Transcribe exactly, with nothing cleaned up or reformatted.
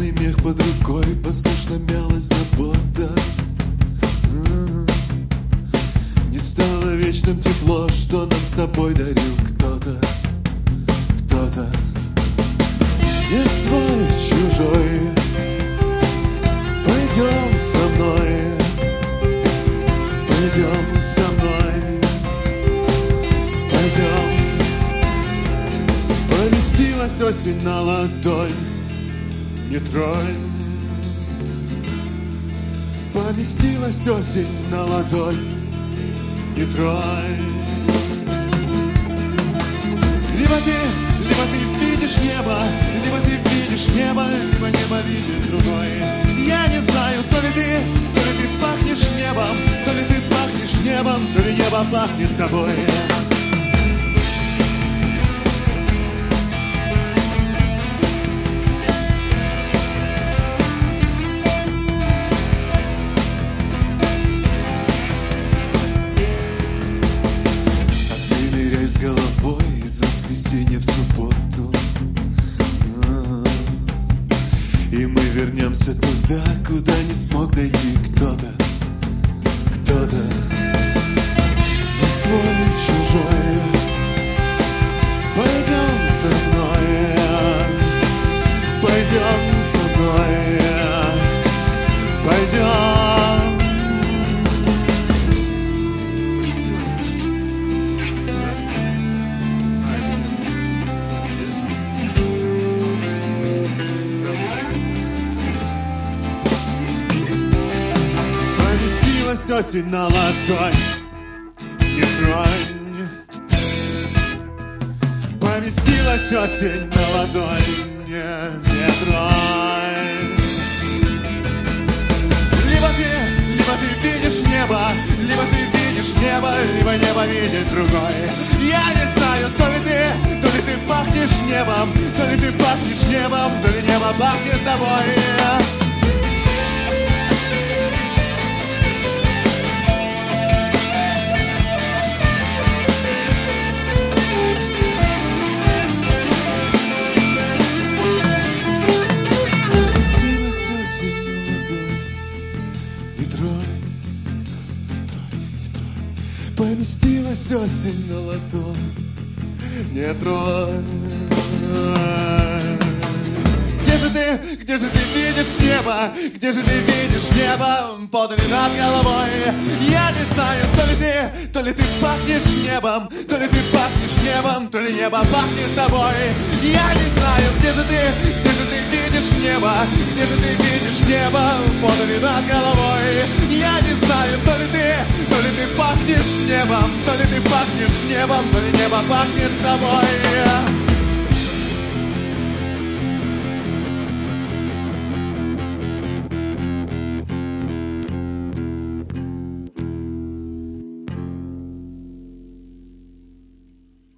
Теплый мех под рукой, послушно мялась забота. Не стало вечным тепло, что нам с тобой дарил кто-то, кто-то. Не свой, чужой, пойдем со мной, пойдем со мной, пойдем. Поместилась осень на ладонь, не трой. Поместилась осень на ладонь, не трой. Либо ты, либо ты видишь небо, либо ты видишь небо, либо небо видит другой. Я не знаю, то ли ты, то ли ты пахнешь небом, то ли ты пахнешь небом, то ли небо пахнет тобой. Головой из воскресенья в субботу, и мы вернемся туда, куда не смог дойти кто-то, кто-то. Не свой, чужой, пойдем со мной, пойдем со мной, пойдем. Осень на ладонь, не тронь. Поместилась осень на ладонь, не, не тронь. Либо ты, либо ты видишь небо, либо ты видишь небо, либо небо видит другой. Я не знаю, то ли ты, то ли ты пахнешь небом, то ли ты пахнешь небом, то ли небо пахнет тобой. Поместилась осень на ладонь, не тронь. Где же ты, где же ты видишь небо, где же ты видишь небо, подали над головой? Я не знаю, то ли ты, то ли ты пахнешь небом, то ли ты пахнешь небом, то ли небо пахнет тобой. Я не знаю, где же ты, где же ты видишь небо, где же ты видишь небо, подали над головой. Я не знаю, то ли ты, то ли ты пахнешь небом, то ли ты пахнешь небом, то ли небо пахнет тобой.